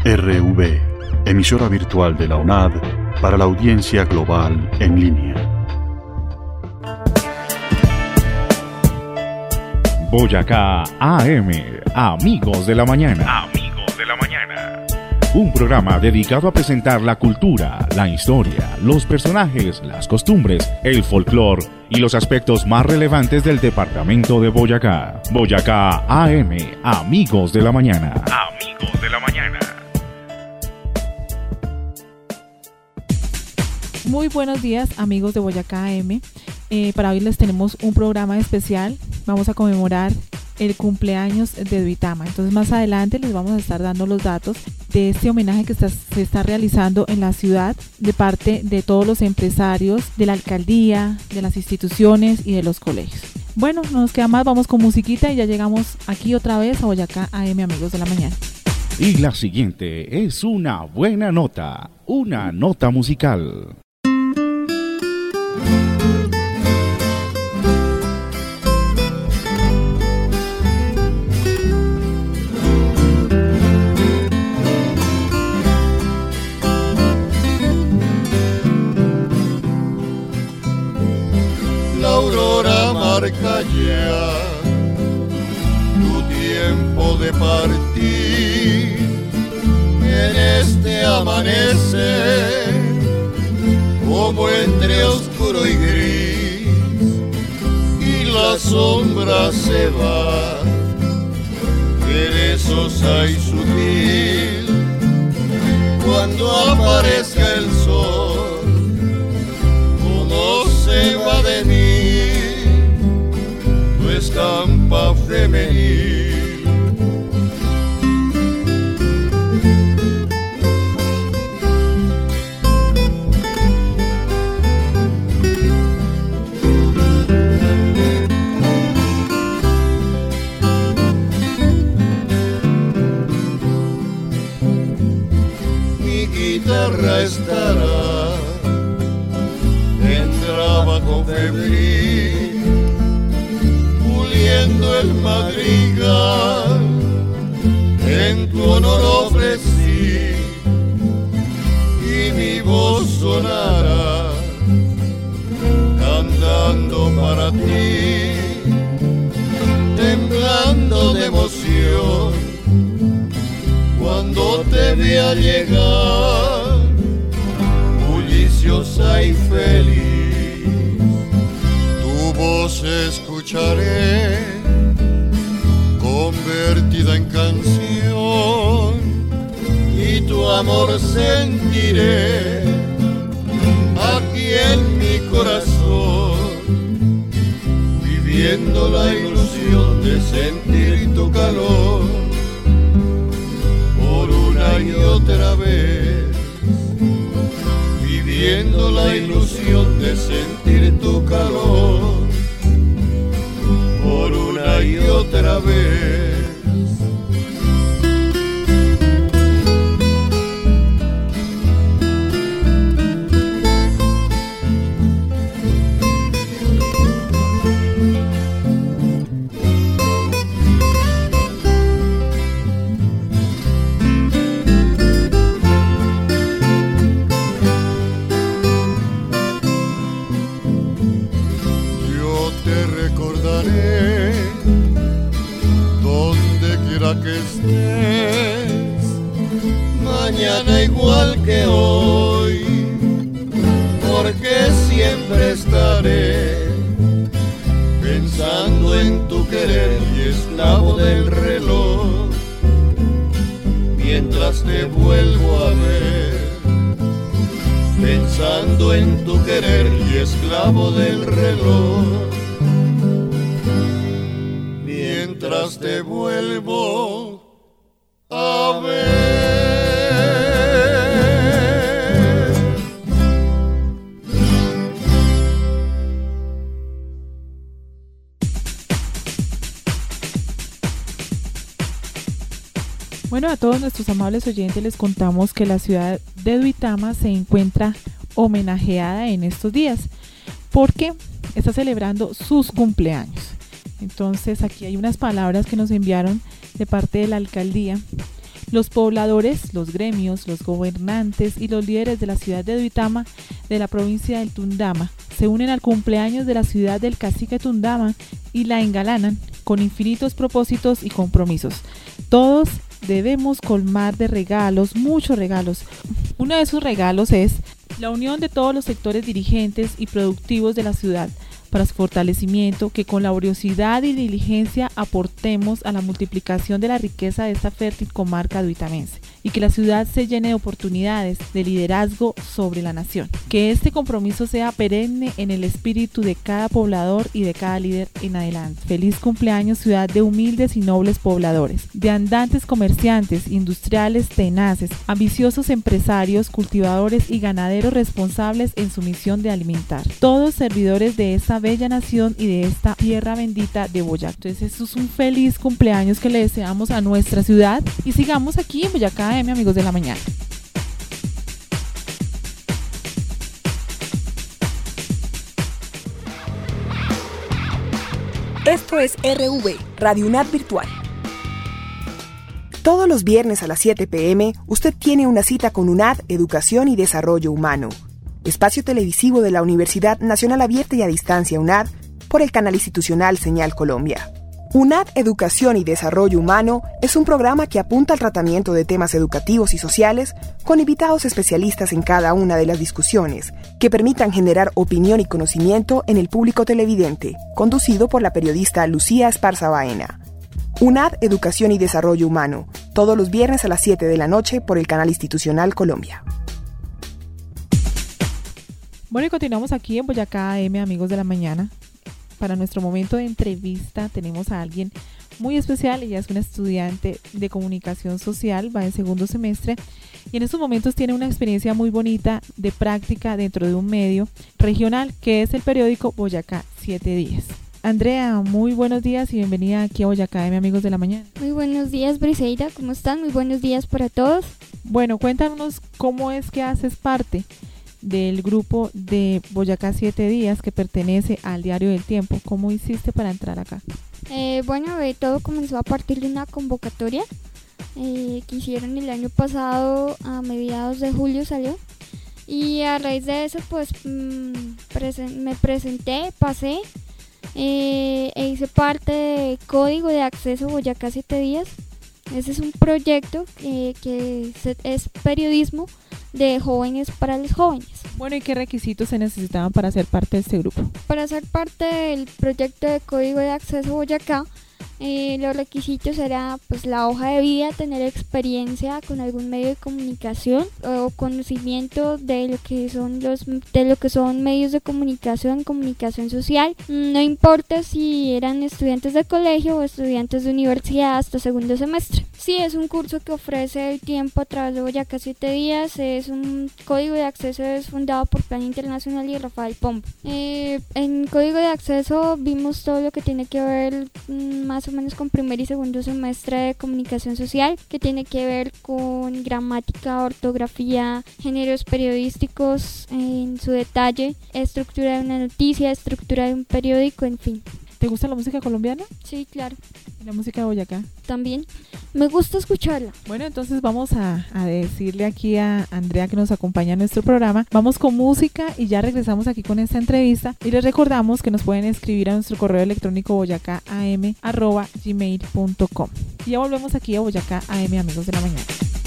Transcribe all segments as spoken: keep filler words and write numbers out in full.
R V, emisora virtual de la U N A D para la audiencia global en línea. Boyacá A M, Amigos de la Mañana. Amigos de la Mañana. Un programa dedicado a presentar la cultura, la historia, los personajes, las costumbres, el folclore y los aspectos más relevantes del departamento de Boyacá. Boyacá A M, Amigos de la Mañana. Amigos de la Mañana. Muy buenos días, amigos de Boyacá A M. Eh, para hoy les tenemos un programa especial. Vamos a conmemorar el cumpleaños de Duitama. Entonces más adelante les vamos a estar dando los datos de este homenaje que está, se está realizando en la ciudad de parte de todos los empresarios, de la alcaldía, de las instituciones y de los colegios. Bueno, no nos queda más, vamos con musiquita y ya llegamos aquí otra vez a Boyacá A M, Amigos de la Mañana. Y la siguiente es una buena nota, una nota musical. Marca ya tu tiempo de partir en este amanecer, como entre oscuro y gris, y la sombra se va, perezosa y sutil, cuando aparezca el sol, cómo se va de mí estampa femenil. Mi guitarra estará en trabajo febril, el madrigal en tu honor ofrecí, y mi voz sonará cantando para ti, temblando de emoción cuando te vea llegar, bulliciosa y feliz. Tu voz escucharé convertida en canción, y tu amor sentiré aquí en mi corazón, viviendo la ilusión de sentir tu calor por una y otra vez, viviendo la ilusión de sentir tu calor por una y otra vez. Que estés mañana igual que hoy, porque siempre estaré pensando en tu querer y esclavo del reloj, mientras te vuelvo a ver, pensando en tu querer y esclavo del reloj, mientras te vuelvo a ver. Bueno, a todos nuestros amables oyentes les contamos que la ciudad de Duitama se encuentra homenajeada en estos días porque está celebrando sus cumpleaños. Entonces aquí hay unas palabras que nos enviaron de parte de la alcaldía Los pobladores, los gremios, los gobernantes y los líderes de la ciudad de Duitama, de la provincia del Tundama, se unen al cumpleaños de la ciudad del cacique Tundama y la engalanan con infinitos propósitos y compromisos. Todos debemos colmar de regalos, muchos regalos. Uno de esos regalos es la unión de todos los sectores dirigentes y productivos de la ciudad para su fortalecimiento, que con laboriosidad y diligencia aportemos a la multiplicación de la riqueza de esta fértil comarca duitamense y que la ciudad se llene de oportunidades de liderazgo sobre la nación. Que este compromiso sea perenne en el espíritu de cada poblador y de cada líder en adelante. Feliz cumpleaños, ciudad de humildes y nobles pobladores, de andantes comerciantes, industriales tenaces, ambiciosos empresarios, cultivadores y ganaderos responsables en su misión de alimentar. Todos servidores de esta bella nación y de esta tierra bendita de Boyacá. Entonces eso es un feliz cumpleaños que le deseamos a nuestra ciudad y sigamos aquí en Boyacá A M, amigos de la mañana. Esto es R V, Radio UNAD Virtual. Todos los viernes a las siete pe eme, usted tiene una cita con UNAD Educación y Desarrollo Humano, espacio televisivo de la Universidad Nacional Abierta y a Distancia UNAD, por el canal institucional Señal Colombia. UNAD Educación y Desarrollo Humano es un programa que apunta al tratamiento de temas educativos y sociales con invitados especialistas en cada una de las discusiones, que permitan generar opinión y conocimiento en el público televidente, conducido por la periodista Lucía Esparza Baena. UNAD Educación y Desarrollo Humano, todos los viernes a las siete de la noche por el canal institucional Colombia. Bueno, y continuamos aquí en Boyacá A M, amigos de la mañana. Para nuestro momento de entrevista tenemos a alguien muy especial. Ella es una estudiante de comunicación social, va en segundo semestre y en estos momentos tiene una experiencia muy bonita de práctica dentro de un medio regional que es el periódico Boyacá siete días. Andrea, muy buenos días y bienvenida aquí a Boyacá A M, amigos de la mañana. Muy buenos días, Briseida, ¿cómo están? Muy buenos días para todos. Bueno, cuéntanos cómo es que haces parte del grupo de Boyacá siete días que pertenece al Diario del Tiempo. ¿Cómo hiciste para entrar acá? Eh, bueno, eh, todo comenzó a partir de una convocatoria eh, que hicieron el año pasado, a mediados de julio salió, y a raíz de eso pues mmm, presen- me presenté, pasé eh, e hice parte de Código de Acceso Boyacá siete días. Ese es un proyecto eh, que es periodismo de jóvenes para los jóvenes. Bueno, ¿y qué requisitos se necesitaban para ser parte de este grupo? Para ser parte del proyecto de Código de Acceso Boyacá, eh, los requisitos era pues la hoja de vida, tener experiencia con algún medio de comunicación o conocimiento de lo que son los de lo que son medios de comunicación, comunicación social. No importa si eran estudiantes de colegio o estudiantes de universidad hasta segundo semestre. Sí, es un curso que ofrece el tiempo a través de Boyacá siete días. Es un código de acceso es fundado por Plan Internacional y Rafael Pombo. Eh, en Código de Acceso vimos todo lo que tiene que ver mm, más o menos con primer y segundo semestre de comunicación social, que tiene que ver con gramática, ortografía, géneros periodísticos en su detalle, estructura de una noticia, estructura de un periódico, en fin. ¿Te gusta la música colombiana? Sí, claro. ¿Y la música de Boyacá? También. Me gusta escucharla. Bueno, entonces vamos a, a decirle aquí a Andrea que nos acompaña en nuestro programa. Vamos con música y ya regresamos aquí con esta entrevista. Y les recordamos que nos pueden escribir a nuestro correo electrónico boyacaam arroba gmail punto com. Y ya volvemos aquí a Boyacá A M, amigos de la mañana.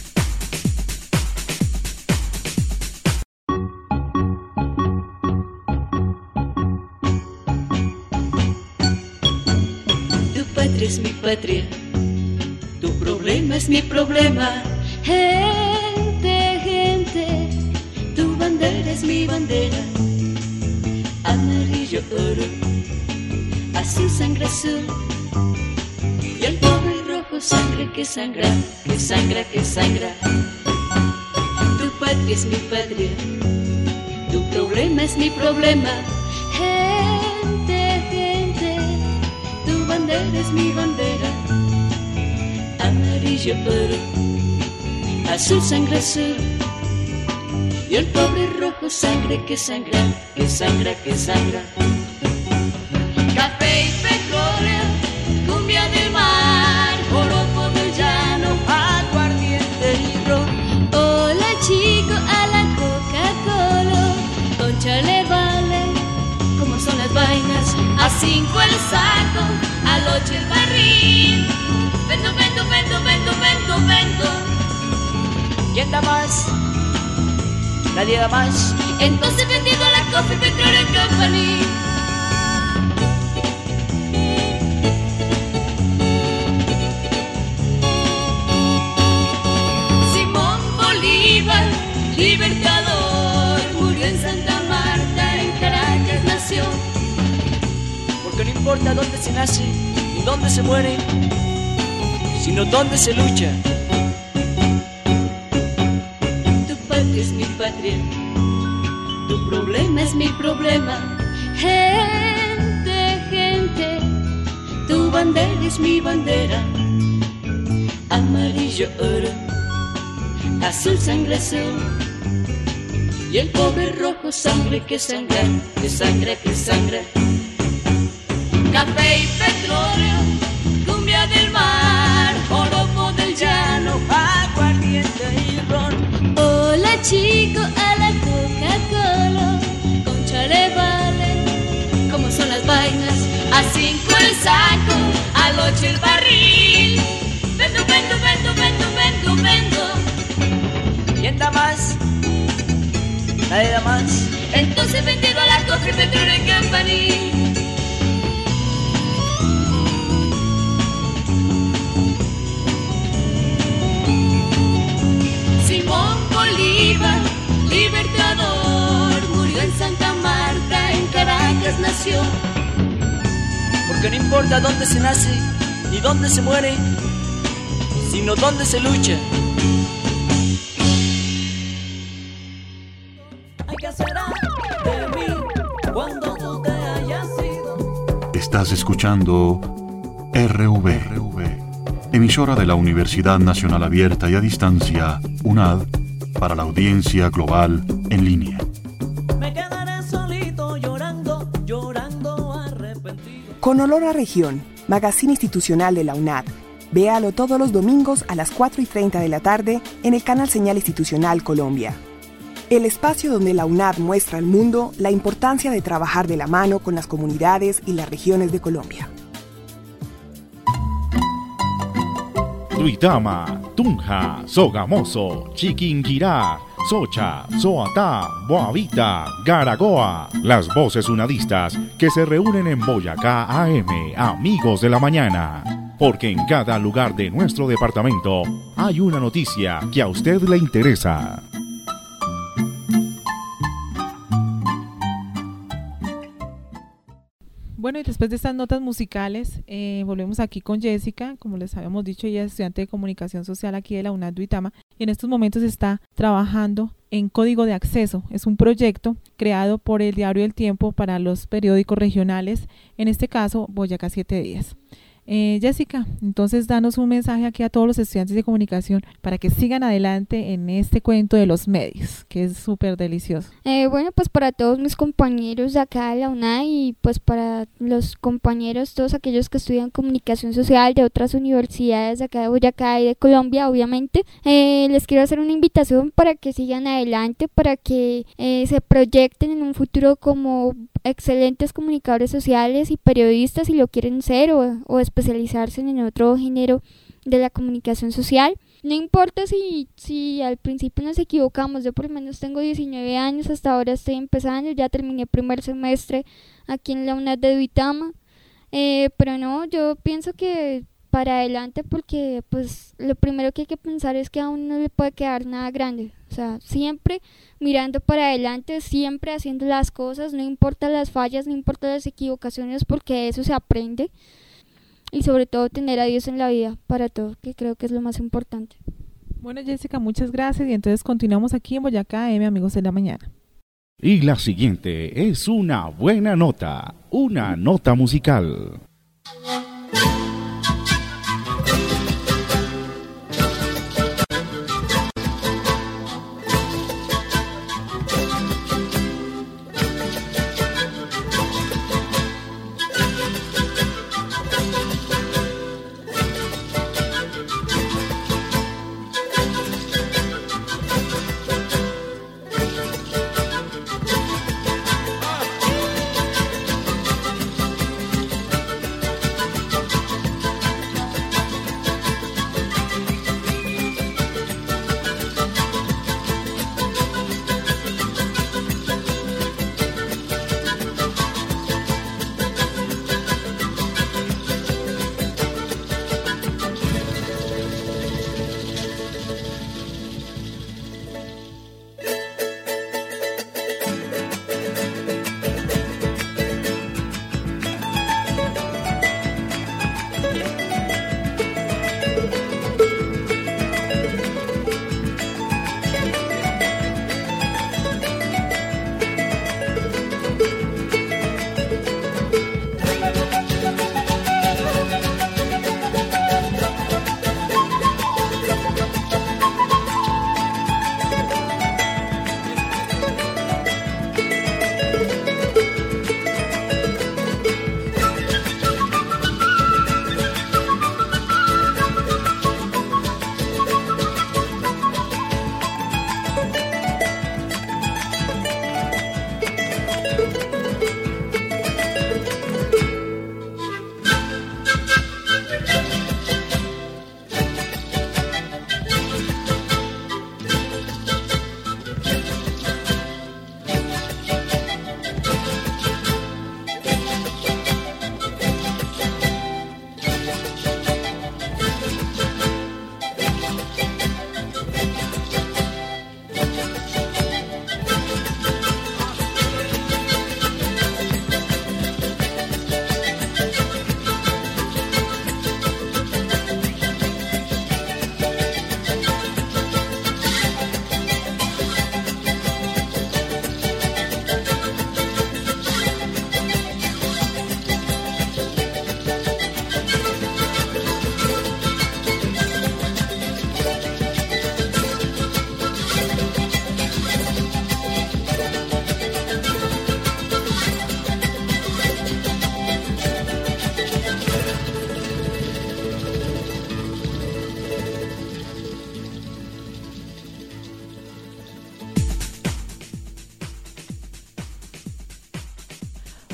Es mi patria, tu problema es mi problema. Gente, gente, tu bandera es mi bandera. Amarillo, oro, azul, sangre azul. Y el pobre rojo, sangre que sangra, que sangra, que sangra. Tu patria es mi patria, tu problema es mi problema. Gente, gente, tu bandera es mi bandera, amarillo oro, azul sangre azul, y el pobre rojo sangre que sangra, que sangra, que sangra. Café y petróleo, cumbia del mar, joropo del llano, aguardiente. cinco el saco, al ocho el barril. Vendo, vendo, vendo, vendo, vendo, vendo. ¿Quién da más? Nadie da más. Entonces vendido a la Coffee Petroleum Company. Simón Bolívar, libertador, murió en Santa Marta, en Caracas nació. Porque no importa dónde se nace ni dónde se muere, sino dónde se lucha. Tu patria es mi patria, tu problema es mi problema. Gente, gente, tu bandera es mi bandera. Amarillo oro, azul sangre azul, y el pobre rojo sangre que sangra, que sangra, que sangra. Café y petróleo, cumbia del mar, joropo del llano, aguardiente y ron. Hola chico, a la Coca-Cola, con chale vale, como son las vainas. A cinco el saco, al ocho el barril. Vendo, vendo, vendo, vendo, vendo, vendo. ¿Quién da más? Nadie da más. Entonces vendido a la Coffee Petroleum Company. Simón Bolívar, libertador, murió en Santa Marta, en Caracas nació. Porque no importa dónde se nace ni dónde se muere, sino dónde se lucha. Estás escuchando R V, R V, emisora de la Universidad Nacional Abierta y a Distancia, UNAD, para la audiencia global en línea. Me quedaré solito llorando, llorando arrepentido. Con Olor a Región, magazine institucional de la UNAD. Véalo todos los domingos a las cuatro y treinta de la tarde en el canal Señal Institucional Colombia. El espacio donde la UNAD muestra al mundo la importancia de trabajar de la mano con las comunidades y las regiones de Colombia. Duitama, Tunja, Sogamoso, Chiquinquirá, Socha, Soatá, Boavita, Garagoa. Las voces unadistas que se reúnen en Boyacá A M, amigos de la mañana. Porque en cada lugar de nuestro departamento hay una noticia que a usted le interesa. Bueno, y después de estas notas musicales, eh, volvemos aquí con Jessica. Como les habíamos dicho, ella es estudiante de comunicación social aquí de la UNAD Duitama y en estos momentos está trabajando en Código de Acceso. Es un proyecto creado por el Diario El Tiempo para los periódicos regionales, en este caso Boyacá Siete Días. Eh, Jessica, entonces danos un mensaje aquí a todos los estudiantes de comunicación para que sigan adelante en este cuento de los medios, que es súper delicioso. Eh, bueno, pues para todos mis compañeros de acá de la UNAD y pues para los compañeros, todos aquellos que estudian comunicación social de otras universidades de acá de Boyacá y de Colombia, obviamente, eh, les quiero hacer una invitación para que sigan adelante, para que eh, se proyecten en un futuro como excelentes comunicadores sociales y periodistas si lo quieren ser o, o especializarse en otro género de la comunicación social. No importa si, si al principio nos equivocamos, yo por lo menos tengo diecinueve años, hasta ahora estoy empezando, ya terminé primer semestre aquí en la UNAD de Duitama, eh, pero no, yo pienso que para adelante, porque pues lo primero que hay que pensar es que a uno no le puede quedar nada grande, o sea, siempre mirando para adelante, siempre haciendo las cosas, no importa las fallas, no importa las equivocaciones, porque de eso se aprende, y sobre todo tener a Dios en la vida para todo, que creo que es lo más importante. Bueno, Jessica, muchas gracias, y entonces continuamos aquí en Boyacá A M, amigos de la mañana. Y la siguiente es una buena nota, una nota musical.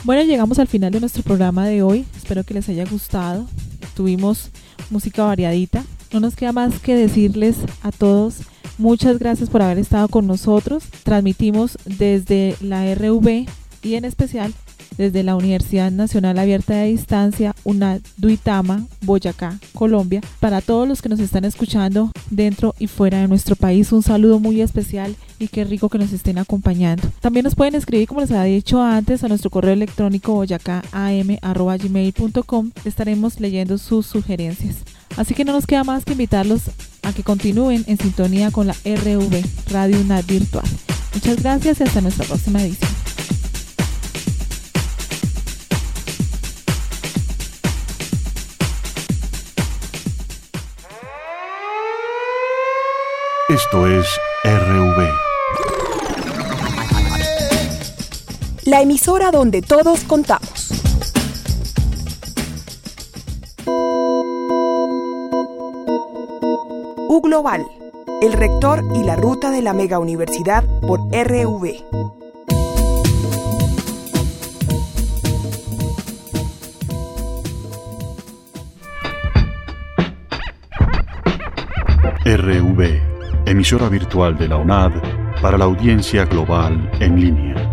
Bueno, llegamos al final de nuestro programa de hoy. Espero que les haya gustado. Tuvimos música variadita. No nos queda más que decirles a todos muchas gracias por haber estado con nosotros. Transmitimos desde la R V y en especial desde la Universidad Nacional Abierta de Distancia, UNAD Duitama, Boyacá, Colombia. Para todos los que nos están escuchando dentro y fuera de nuestro país, un saludo muy especial y qué rico que nos estén acompañando. También nos pueden escribir, como les había dicho antes, a nuestro correo electrónico boyacá a m arroba gmail punto com. Estaremos leyendo sus sugerencias. Así que no nos queda más que invitarlos a que continúen en sintonía con la R V, Radio UNAD Virtual. Muchas gracias y hasta nuestra próxima edición. Esto es R V. La emisora donde todos contamos. U Global, el rector y la ruta de la mega universidad por R V. R V, emisora virtual de la UNAD para la audiencia global en línea.